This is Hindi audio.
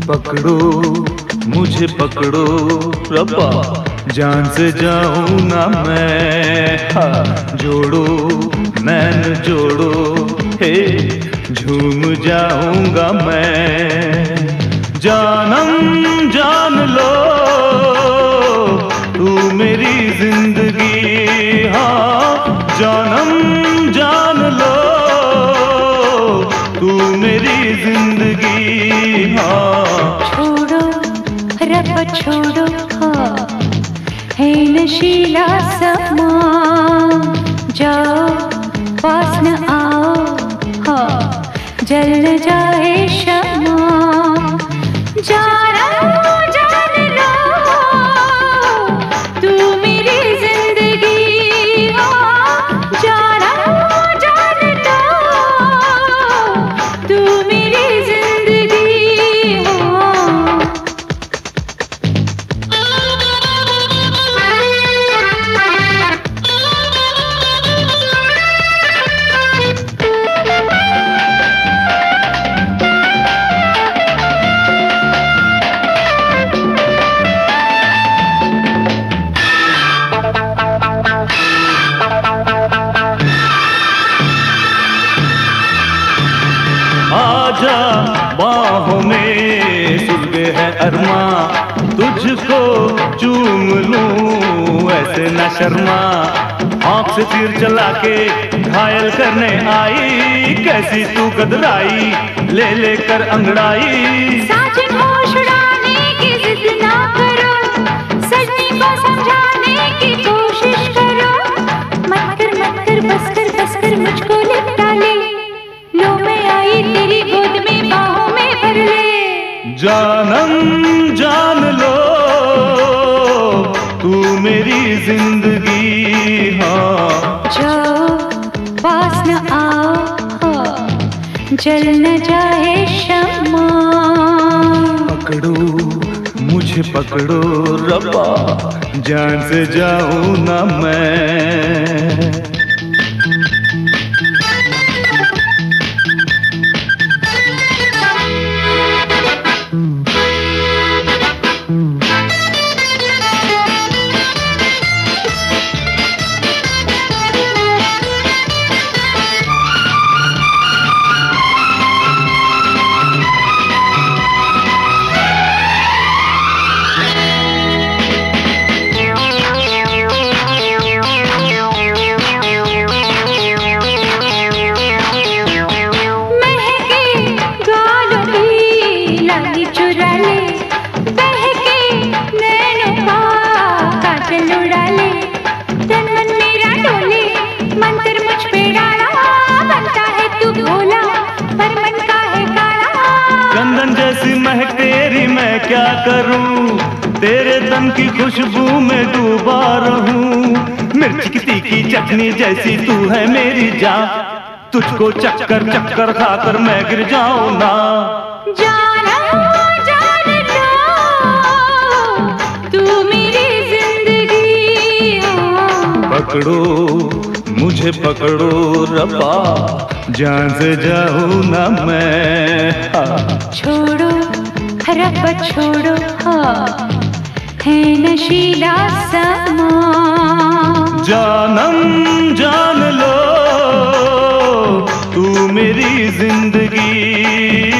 पकड़ो मुझे पकड़ो रब्बा, जान से जाऊं ना मैं। जोड़ो नैन जोड़ो हे, झूम जाऊंगा मैं। जानम जान लो तू मेरी जिंदगी, हाँ जानम जान लो तू मेरी जिंदगी, हाँ। छोड़ो रब छोड़ो, हाँ है नशीला समा, जाओ पास न आओ, हाँ जल न जाए शमा। जान लो तू मेरी जिंदगी, हाँ जान लो तू मेरी जिंदगी, हाँ। आजा बाहों में सुलगे है अरमा, तुझको चूम लूं ऐसे न शर्मा। आँख से तीर चला के घायल करने आई, कैसी तू गदराई ले लेकर अंगड़ाई। साजन होश उड़ाने की जिद ना करो, सजनी को समझाने की कोशिश करो। मत कर बस कर मुझको लिपटा ले, लो मैं आई तेरी गोद में बाहों में भर ले। जानम जान लो तू मेरी जिंदगी, हाँ। जाओ पास न आओ, हाँ जल न जाए शमा। पकड़ो मुझे पकड़ो रब्बा, जान से जाऊं ना मैं। चंदन जैसी महक तेरी मैं क्या करूं, तेरे तन की खुशबू में डूबा रहूं। मिर्च की तीखी चटनी जैसी तू है मेरी जान, तुझको चक्कर चक्कर खाकर मैं गिर जाऊं ना। जान लो तू मेरी जिंदगी, हाँ। पकड़ो मुझे पकड़ो रब्बा, जान से जाऊं ना मैं। छोड़ो रब छोड़ो, हाँ है नशीला समा। जानम जान लो तू मेरी जिंदगी,